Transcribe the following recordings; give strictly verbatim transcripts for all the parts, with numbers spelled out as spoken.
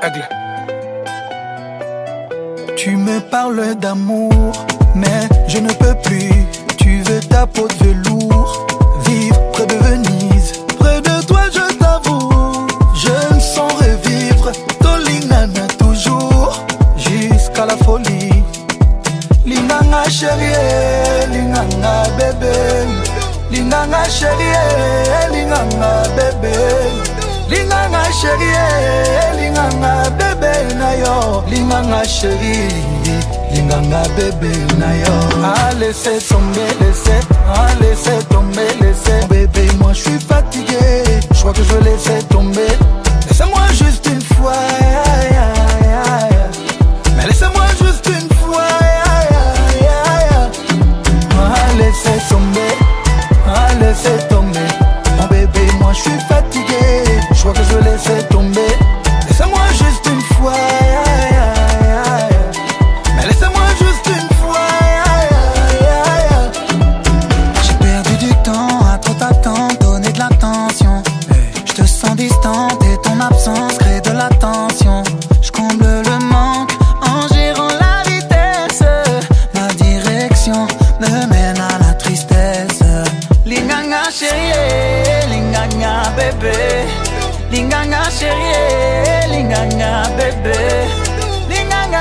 Aigle. Tu me parles d'amour, mais je ne peux plus. Tu veux ta peau de velours, vivre près de Venise. Près de toi je t'avoue, je me sens revivre. Tolingana toujours, jusqu'à la folie. Linganga chérie, linganga bébé. Linganga chérie, linganga bébé. Linganga chérie, linganga bébé na yo. Linganga chérie, linganga bébé na yo. Ah laissez tomber, laissez, ah laissez tomber, laissez. Bébé moi je suis fatigué, je crois que je vais laisser tomber. Laissez-moi juste une fois, yeah, yeah, yeah, yeah. Mais laissez-moi juste une fois, yeah, yeah, yeah. Ah laissez tomber, ah laissez tomber. Mon bébé moi je suis fatigué, je crois que je vais laisser tomber. Laissez-moi juste une fois, yeah, yeah, yeah, yeah. Mais laissez-moi juste une fois, yeah, yeah, yeah. J'ai perdu du temps à trop t'attendre, donner de l'attention. Je te sens distante et ton absence crée de la tension. Je comble le manque en gérant la vitesse. Ma direction me mène à la tristesse. Linganga chérie, linganga bébé. Linganga chérie, linganga bébé. Linganga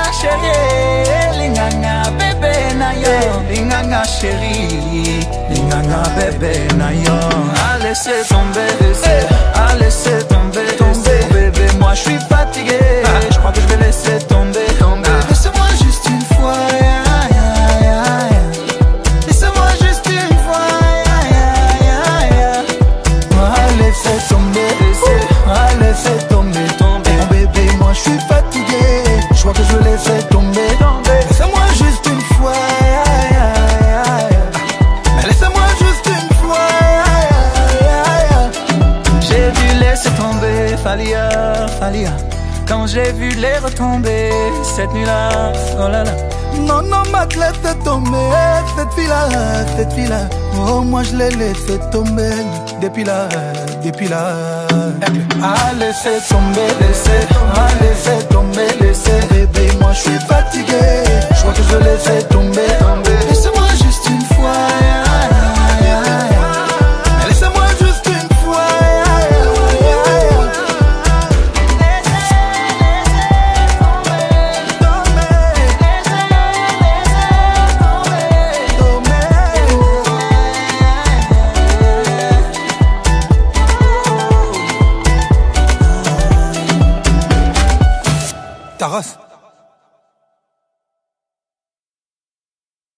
chérie, linganga bébé na yo. Linganga chérie, linganga bébé na yo. Ah laissez tomber, laissez, ah laissez tomber, tomber bébé. Moi je suis fatigué, je crois que je vais laisser tomber, tomber. Laissez-moi juste une fois, yeah, yeah, yeah, yeah. Laissez-moi juste une fois, yeah, yeah, yeah, yeah. Ah laissez tomber, laissez, ah laissez tomber, tomber. Mon bébé moi je suis fatigué, je crois que je vais laisser tomber, tomber. Laissez-moi juste une fois, yeah, yeah, yeah, yeah. Mais laissez-moi juste une fois, yeah, yeah, yeah. J'ai dû laisser tomber, Falia, Falia. Quand j'ai vu les retomber cette nuit-là, oh là là. Non, non, ma laisse tomber, cette fille-là, cette fille-là. Oh, moi je l'ai laissé tomber depuis là, depuis là. Ah, laissez tomber, laissez, ah, laissez tomber, laissez. Bébé, moi je suis fatigué, je crois que je vais laisser tomber, tomber. Laissez-moi juste une fois, yeah, yeah, yeah, yeah. Mais laissez-moi juste une fois, yeah, yeah, yeah, yeah. Taras.